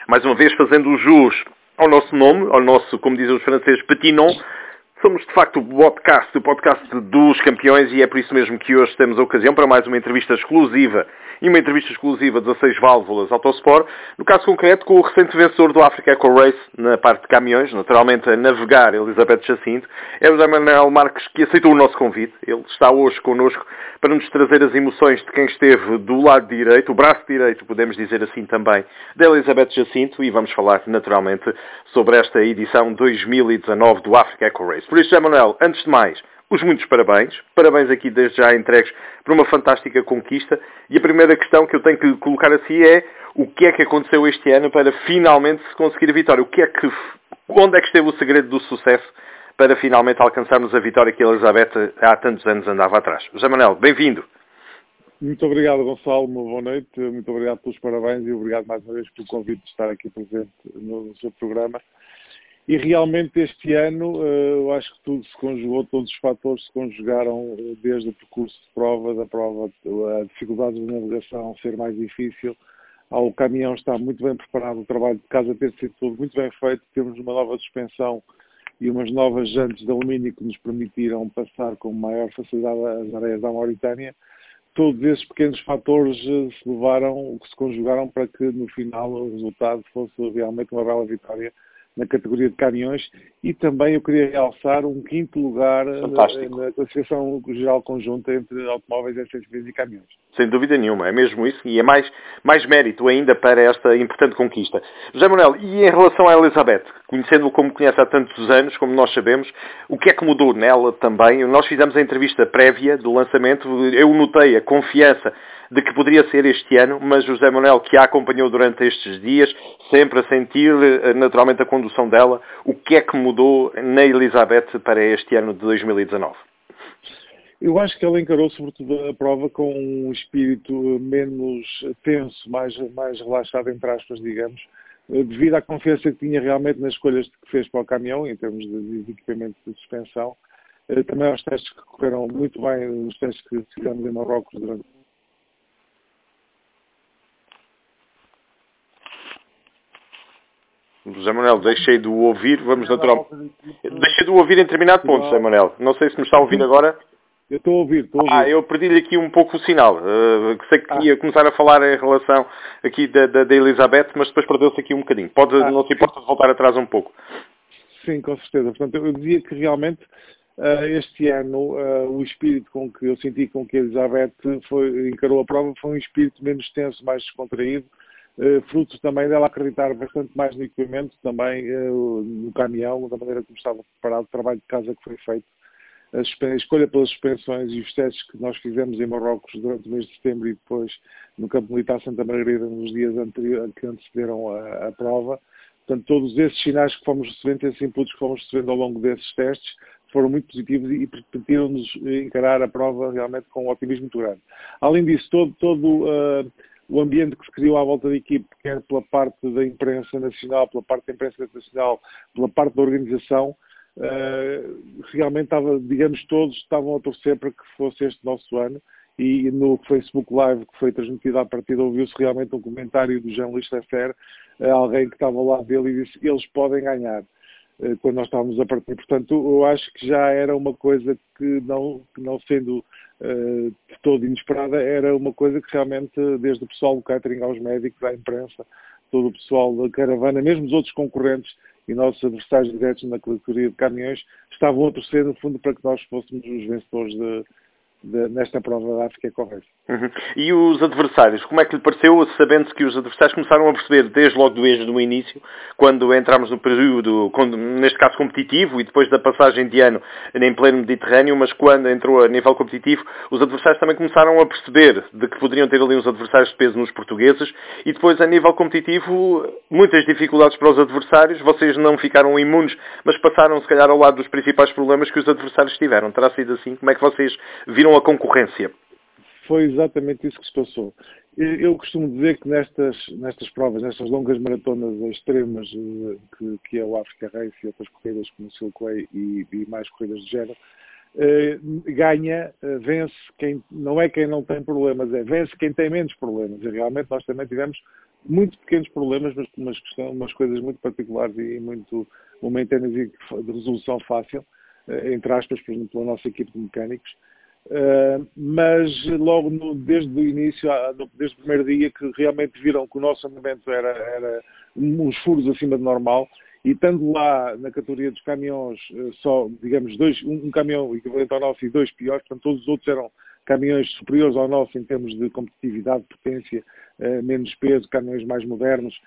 mais uma vez fazendo jus ao nosso nome, ao nosso, como dizem os franceses, petit nom. Somos, de facto, o podcast dos campeões, e é por isso mesmo que hoje temos a ocasião para mais uma entrevista exclusiva, e uma entrevista exclusiva 16 válvulas Autosport, no caso concreto com o recente vencedor do Africa Eco Race na parte de caminhões, naturalmente a navegar, Elizabeth Jacinto. É o José Manuel Marques que aceitou o nosso convite. Ele está hoje connosco para nos trazer as emoções de quem esteve do lado direito, o braço direito, podemos dizer assim também, da Elizabeth Jacinto, e vamos falar naturalmente sobre esta edição 2019 do Africa Eco Race. Por isso, José Manuel, antes de mais, os muitos parabéns. Parabéns aqui desde já entregues por uma fantástica conquista. E a primeira questão que eu tenho que colocar assim é: o que é que aconteceu este ano para finalmente se conseguir a vitória? Onde é que esteve o segredo do sucesso para finalmente alcançarmos a vitória que a Elizabeth há tantos anos andava atrás? José Manuel, bem-vindo. Muito obrigado, Gonçalo. Uma boa noite. Muito obrigado pelos parabéns e obrigado mais uma vez pelo convite de estar aqui presente no seu programa. E realmente este ano eu acho que tudo se conjugou, todos os fatores se conjugaram, desde o percurso de prova, a dificuldade de navegação ser mais difícil, ao caminhão estar muito bem preparado, o trabalho de casa ter sido tudo muito bem feito, temos uma nova suspensão e umas novas jantes de alumínio que nos permitiram passar com maior facilidade as areias da Mauritânia. Todos esses pequenos fatores se conjugaram para que no final o resultado fosse realmente uma bela vitória na categoria de caminhões, e também eu queria realçar um quinto lugar na classificação geral conjunta entre automóveis, SUVs e caminhões. Sem dúvida nenhuma, é mesmo isso, e é mais mérito ainda para esta importante conquista. José Manuel, e em relação à Elizabeth, conhecendo-o como conhece há tantos anos, como nós sabemos, o que é que mudou nela também? Nós fizemos a entrevista prévia do lançamento, eu notei a confiança de que poderia ser este ano, mas o José Manuel, que a acompanhou durante estes dias, sempre a sentir naturalmente a condução dela, o que é que mudou na Elizabeth para este ano de 2019? Eu acho que ela encarou sobretudo a prova com um espírito menos tenso, mais relaxado, entre aspas, digamos, devido à confiança que tinha realmente nas escolhas que fez para o caminhão, em termos de equipamento de suspensão. Também aos testes que correram muito bem, os testes que fizemos em Marrocos durante... José Manuel, deixei de o ouvir, vamos naturalmente... Deixei de o ouvir em determinado ponto, José Manuel. Não sei se me está a ouvir agora. Eu estou a ouvir. Eu perdi-lhe aqui um pouco o sinal. Sei que ia começar a falar em relação aqui da Elizabeth, mas depois perdeu-se aqui um bocadinho. Não se importa de voltar atrás um pouco. Sim, com certeza. Portanto, eu dizia que realmente este ano o espírito com que eu senti com que a Elizabeth encarou a prova foi um espírito menos tenso, mais descontraído, fruto também dela acreditar bastante mais no equipamento, também no caminhão, da maneira como estava preparado, o trabalho de casa que foi feito, a escolha pelas suspensões e os testes que nós fizemos em Marrocos durante o mês de setembro e depois no Campo Militar Santa Margarida nos dias que antecederam a prova. Portanto, todos esses sinais que fomos recebendo, esses inputs que fomos recebendo ao longo desses testes, foram muito positivos e permitiram-nos encarar a prova realmente com um otimismo muito grande. Além disso, todo o ambiente que se criou à volta da equipe, quer pela parte da imprensa nacional, pela parte da imprensa internacional, pela parte da organização, realmente todos estavam a torcer para que fosse este nosso ano, e no Facebook Live que foi transmitido à partida ouviu-se realmente um comentário do Jean Luís Seffer, alguém que estava lá dele, e disse: eles podem ganhar, quando nós estávamos a partir. Portanto, eu acho que já era uma coisa que não sendo de todo inesperada, era uma coisa que realmente, desde o pessoal do catering aos médicos, à imprensa, todo o pessoal da caravana, mesmo os outros concorrentes e nossos adversários diretos na categoria de caminhões, estavam a torcer, no fundo, para que nós fôssemos os vencedores nesta prova da África Eco Race. E os adversários, como é que lhe pareceu, sabendo-se que os adversários começaram a perceber desde o início, quando entramos no período, neste caso competitivo, e depois da passagem de ano em pleno Mediterrâneo, mas quando entrou a nível competitivo, os adversários também começaram a perceber de que poderiam ter ali uns adversários de peso nos portugueses, e depois a nível competitivo, muitas dificuldades para os adversários. Vocês não ficaram imunes, mas passaram se calhar ao lado dos principais problemas que os adversários tiveram. Terá sido assim? Como é que vocês viram a concorrência? Foi exatamente isso que se passou. Eu costumo dizer que nestas provas, nestas longas maratonas extremas, que é o Africa Race e outras corridas como o Silkway e mais corridas de género, vence quem não tem problemas, vence quem tem menos problemas. E realmente nós também tivemos muito pequenos problemas, mas umas coisas muito particulares e muito momentâneas e de resolução fácil, entre aspas, por exemplo, pela nossa equipe de mecânicos. Mas logo desde o início, desde o primeiro dia, que realmente viram que o nosso andamento era uns furos acima de normal, e estando lá na categoria dos caminhões, só, digamos, um caminhão equivalente ao nosso e 2 piores, portanto todos os outros eram caminhões superiores ao nosso em termos de competitividade, potência, menos peso, caminhões mais modernos,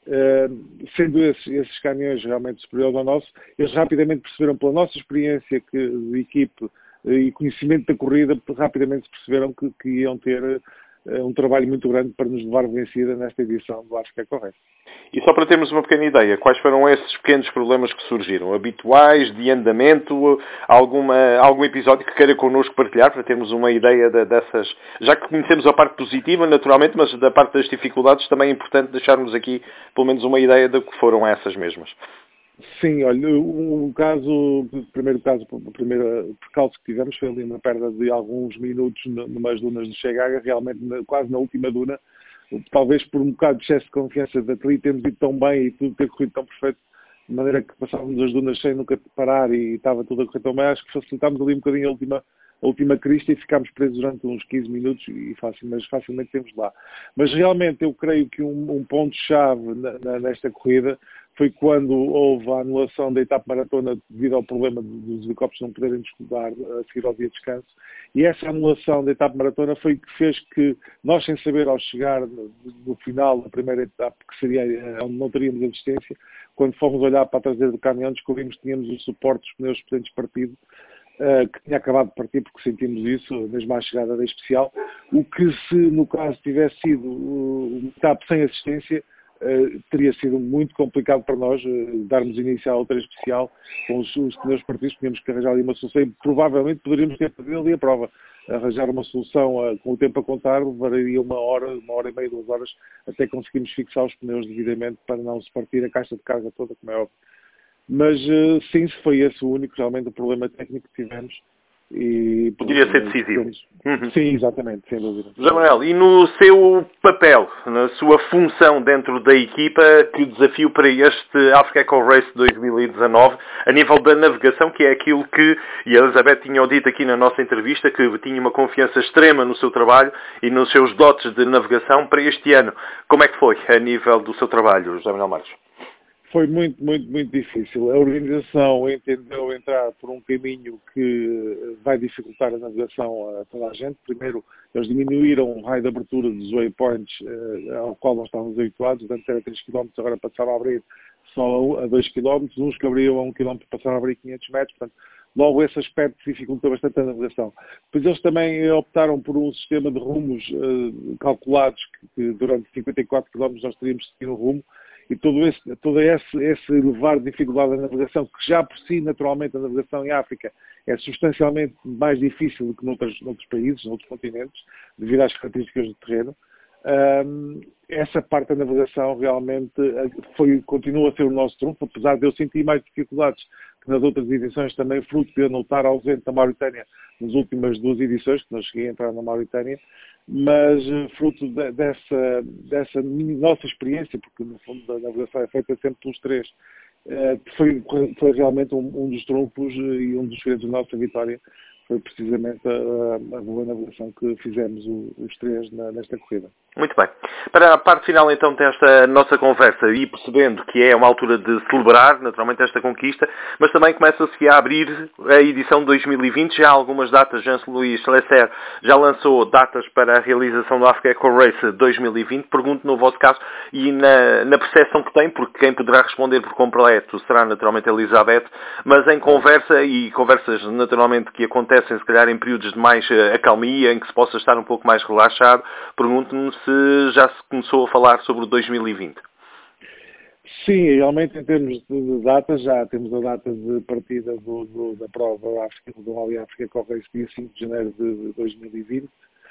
sendo esses caminhões realmente superiores ao nosso, eles rapidamente perceberam, pela nossa experiência de equipe e conhecimento da corrida, rapidamente perceberam que iam ter um trabalho muito grande para nos levar vencida nesta edição do África Correct. E só para termos uma pequena ideia, quais foram esses pequenos problemas que surgiram? Habituais, de andamento, algum episódio que queira connosco partilhar, para termos uma ideia dessas... Já que conhecemos a parte positiva, naturalmente, mas da parte das dificuldades também é importante deixarmos aqui pelo menos uma ideia de que foram essas mesmas. Sim, olha, o primeiro percalço que tivemos foi ali uma perda de alguns minutos numas dunas de Chegaga, realmente quase na última duna, talvez por um bocado de excesso de confiança de atleta, temos ido tão bem e tudo ter corrido tão perfeito, de maneira que passávamos as dunas sem nunca parar e estava tudo a correr tão bem, acho que facilitámos ali um bocadinho a última crista e ficámos presos durante uns 15 minutos mas facilmente temos lá. Mas realmente eu creio que um ponto-chave nesta corrida foi quando houve a anulação da etapa maratona devido ao problema dos helicópteros não poderem descolar a seguir ao dia de descanso. E essa anulação da etapa maratona foi que fez que nós, sem saber, ao chegar no final da primeira etapa, que seria onde não teríamos assistência, quando fomos olhar para a traseira do caminhão, descobrimos que tínhamos o suporte dos pneus potentes partido, que tinha acabado de partir, porque sentimos isso, mesmo à chegada da especial, o que se, no caso, tivesse sido uma etapa sem assistência, teria sido muito complicado para nós darmos início à outra especial com os pneus partidos. Tínhamos que arranjar ali uma solução e provavelmente poderíamos ter perdido ali a prova. Arranjar uma solução com o tempo a contar levaria uma hora e meia, 2 horas, até conseguirmos fixar os pneus devidamente para não se partir a caixa de carga toda, como é óbvio. Mas sim, foi esse o único realmente o problema técnico que tivemos. E poderia ser decisivo. Sim, exatamente, sem dúvida. José Manuel, e no seu papel, na sua função dentro da equipa, que desafio para este Africa Eco Race 2019, a nível da navegação, que é aquilo que, e a Elizabeth tinha dito aqui na nossa entrevista, que tinha uma confiança extrema no seu trabalho e nos seus dotes de navegação para este ano. Como é que foi a nível do seu trabalho, José Manuel Marques? Foi muito, muito, muito difícil. A organização entendeu entrar por um caminho que vai dificultar a navegação a toda a gente. Primeiro, eles diminuíram o raio de abertura dos waypoints ao qual nós estávamos habituados. Antes era 3 km, agora passaram a abrir só a 2 km. Uns que abriam a 1 km passaram a abrir 500 metros. Portanto, logo esse aspecto dificultou bastante a navegação. Depois eles também optaram por um sistema de rumos calculados que durante 54 km nós teríamos de seguir um rumo. E todo esse elevar de dificuldade da navegação, que já por si, naturalmente, a navegação em África é substancialmente mais difícil do que noutros países, noutros continentes, devido às características do terreno. Essa parte da navegação realmente continua a ser o nosso trunfo, apesar de eu sentir mais dificuldades que nas outras edições, também fruto de eu não estar ausente da Mauritânia nas últimas 2 edições, que não cheguei a entrar na Mauritânia, mas fruto dessa nossa experiência, porque no fundo a navegação é feita sempre pelos 3, foi realmente um dos trunfos e um dos segredos da nossa vitória, foi precisamente a boa navegação que fizemos os 3 nesta corrida. Muito bem. Para a parte final então desta nossa conversa e percebendo que é uma altura de celebrar naturalmente esta conquista, mas também começa-se a abrir a edição de 2020, já há algumas datas, Jean-Louis Schlesser já lançou datas para a realização do Africa Eco Race 2020, pergunto no vosso caso e na percepção que tem, porque quem poderá responder por completo será naturalmente a Elizabeth, mas em conversa e conversas naturalmente que acontecem se calhar em períodos de mais acalmia, em que se possa estar um pouco mais relaxado, pergunto-me se já se começou a falar sobre o 2020. Sim, realmente em termos de datas, já temos a data de partida da prova do Rally África que ocorre dia 5 de janeiro de 2020.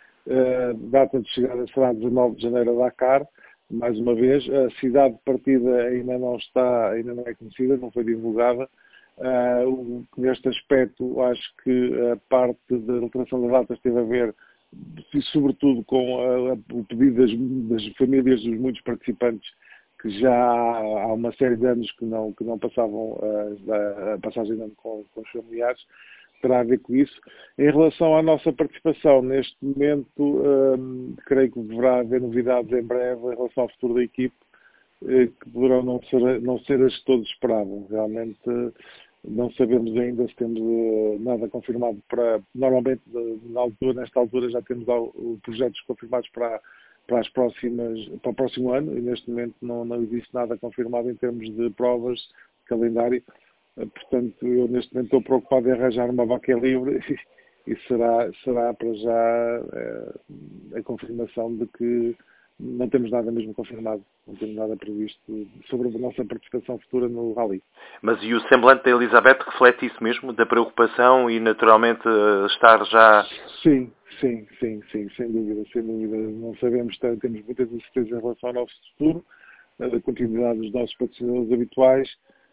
Data de chegada será 19 de janeiro a Dakar, mais uma vez. A cidade de partida ainda não é conhecida, não foi divulgada. Neste aspecto, acho que a parte da alteração das datas teve a ver e sobretudo com o pedido das famílias dos muitos participantes que já há uma série de anos que não passavam a passagem de ano com os familiares, terá a ver com isso. Em relação à nossa participação, neste momento, creio que deverá haver novidades em breve em relação ao futuro da equipe, que poderão não ser as que todos esperavam. Realmente não sabemos ainda se temos nada confirmado para... Normalmente, nesta altura, já temos projetos confirmados para o próximo ano, e neste momento não existe nada confirmado em termos de provas, de calendário. Portanto, eu neste momento estou preocupado em arranjar uma vaca livre e será para já a confirmação de que não temos nada mesmo confirmado, não temos nada previsto sobre a nossa participação futura no Rally. Mas e o semblante da Elizabeth reflete isso mesmo, da preocupação e naturalmente estar já... Sim, sem dúvida. Não sabemos, temos muitas incertezas em relação ao nosso futuro, a continuidade dos nossos patrocinadores habituais.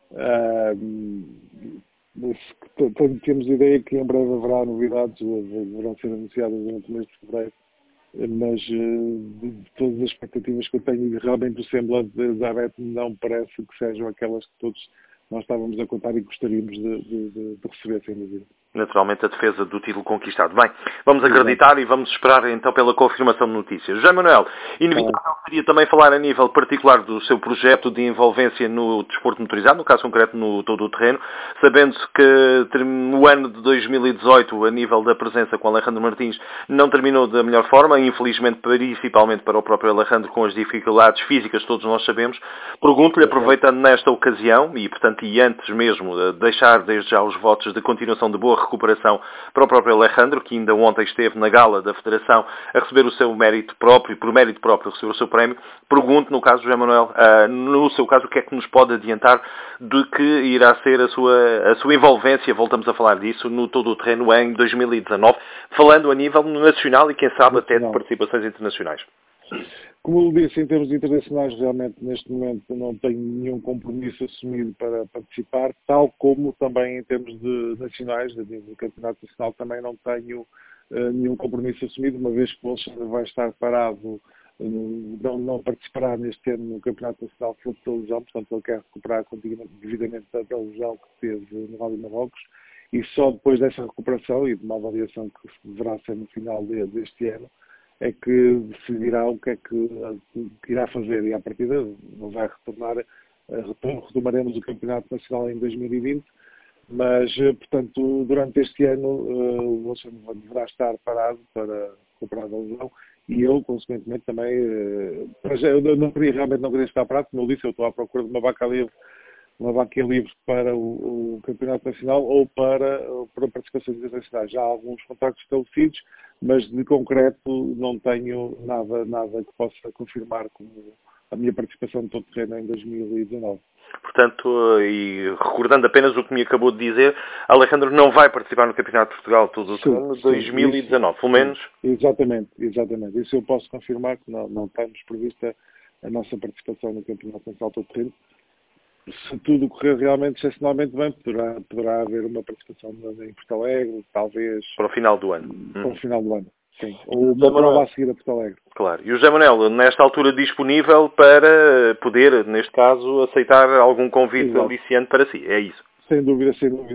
Temos a ideia que em breve haverá novidades, deverão ser anunciadas durante o mês de fevereiro, mas de todas as expectativas que eu tenho, realmente o semblante da Elizabeth não parece que sejam aquelas que todos nós estávamos a contar e gostaríamos de receber, sem dúvida. Naturalmente a defesa do título conquistado. Bem, vamos acreditar e vamos esperar então pela confirmação de notícias. José Manuel, inevitável seria também falar a nível particular do seu projeto de envolvência no desporto motorizado, no caso concreto no todo o terreno, sabendo-se que no ano de 2018, a nível da presença com Alejandro Martins, não terminou da melhor forma, infelizmente principalmente para o próprio Alejandro, com as dificuldades físicas, todos nós sabemos. Pergunto-lhe, aproveitando nesta ocasião, e portanto e antes mesmo de deixar desde já os votos de continuação de boa recuperação para o próprio Alejandro, que ainda ontem esteve na gala da Federação a receber o seu mérito próprio, por mérito próprio receber o seu prémio. Pergunto, no caso, José Manuel, no seu caso, o que é que nos pode adiantar de que irá ser a sua envolvência, voltamos a falar disso, no todo o terreno em 2019, falando a nível nacional e quem sabe até de participações internacionais? Como eu disse, em termos internacionais, realmente neste momento não tenho nenhum compromisso assumido para participar, tal como também em termos nacionais, do Campeonato Nacional, também não tenho nenhum compromisso assumido, uma vez que o Alexandre vai estar parado, não participará neste ano no Campeonato Nacional de Fruto da Lesão, portanto ele quer recuperar devidamente da lesão que teve no Rally Marrocos, e só depois dessa recuperação e de uma avaliação que deverá ser no final deste ano, é que decidirá o que é que irá fazer, e à partida não vai retomaremos o Campeonato Nacional em 2020, mas, portanto, durante este ano o Alexandre deverá estar parado para recuperar da lesão, e eu, consequentemente, também, realmente não queria estar parado, como eu disse, eu estou à procura de uma vaca livre para o Campeonato Nacional ou para participações internacionais. Já há alguns contactos estabelecidos, mas de concreto não tenho nada que possa confirmar como a minha participação no todo terreno em 2019. Portanto, e recordando apenas o que me acabou de dizer, Alejandro não vai terminar no Campeonato de Portugal todo o terreno de 2019, pelo menos? Exatamente. Isso eu posso confirmar, que não temos prevista a nossa participação no Campeonato Nacional todo terreno. Se tudo correr realmente excepcionalmente bem, poderá haver uma participação em Porto Alegre, talvez... Para o final do ano. Para o final do ano, sim. Ou uma prova a seguir a Porto Alegre. Claro. E o José Manuel, nesta altura disponível para poder, neste caso, aceitar algum convite aliciante para si, é isso? Sem dúvida.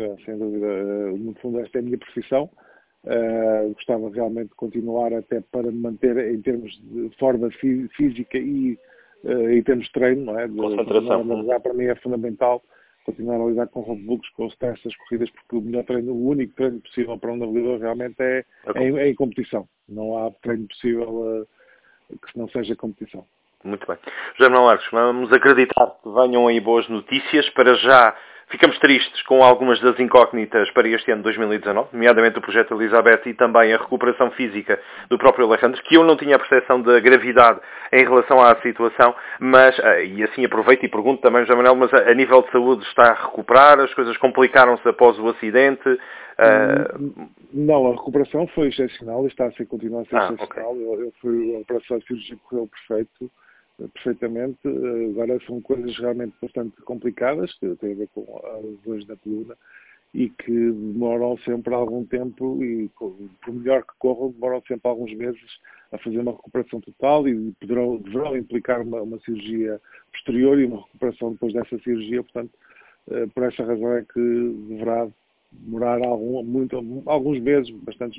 No fundo, esta é a minha profissão. Gostava realmente de continuar até para me manter em termos de forma física e em termos de treino, não é? Concentração. Para mim é fundamental continuar a lidar com roadbooks, com o stress das corridas, porque o único treino possível para um navegador realmente é em competição. Não há treino possível que não seja competição. Muito bem. José Manuel Marques, vamos acreditar que venham aí boas notícias. Para já ficamos tristes com algumas das incógnitas para este ano de 2019, nomeadamente o projeto Elizabeth e também a recuperação física do próprio Alejandro, que eu não tinha a percepção da gravidade em relação à situação, mas, e assim aproveito e pergunto também, José Manuel, mas a nível de saúde está a recuperar? As coisas complicaram-se após o acidente? Não, a recuperação foi excepcional e continua a ser excepcional. Okay. A operação cirúrgica correu perfeitamente. Agora são coisas realmente bastante complicadas, que têm a ver com as lesões da coluna, e que demoram sempre algum tempo e, por melhor que corram, demoram sempre alguns meses a fazer uma recuperação total e deverão implicar uma cirurgia posterior e uma recuperação depois dessa cirurgia. Portanto, por essa razão é que deverá demorar alguns meses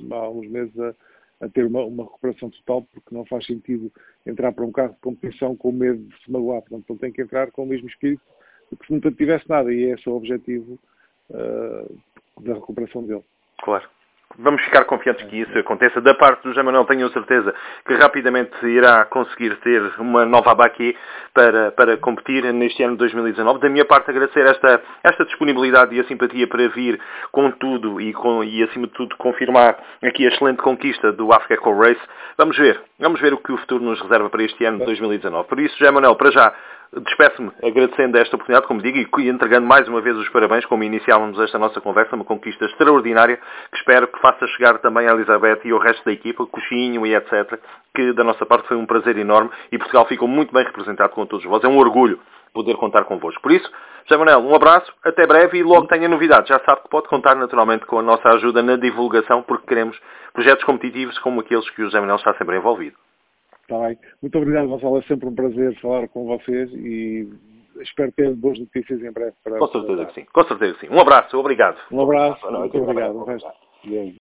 a ter uma recuperação total, porque não faz sentido entrar para um carro de competição com medo de se magoar. Portanto, ele tem que entrar com o mesmo espírito de que se nunca tivesse nada, e esse é o objetivo da recuperação dele. Claro. Vamos ficar confiantes que isso aconteça. Da parte do José Manuel, tenho certeza que rapidamente irá conseguir ter uma nova abaque para competir neste ano de 2019. Da minha parte, agradecer esta disponibilidade e a simpatia para vir com tudo e acima de tudo, confirmar aqui a excelente conquista do Africa Eco Race. Vamos ver o que o futuro nos reserva para este ano de 2019. Por isso, José Manuel, para já, despeço-me agradecendo esta oportunidade, como digo, e entregando mais uma vez os parabéns, como iniciávamos esta nossa conversa, uma conquista extraordinária, que espero que faça chegar também à Elizabeth e ao resto da equipa, Coxinho e etc., que da nossa parte foi um prazer enorme e Portugal ficou muito bem representado com todos vós. É um orgulho poder contar convosco. Por isso, José Manuel, um abraço, até breve e logo tenha novidades. Já sabe que pode contar naturalmente com a nossa ajuda na divulgação, porque queremos projetos competitivos como aqueles que o José Manuel está sempre envolvido. Está bem. Muito obrigado, Gonçalo. É sempre um prazer falar com vocês e espero ter boas notícias em breve. Com certeza que sim. Com certeza que sim. Um abraço. Obrigado. Um abraço. Muito obrigado.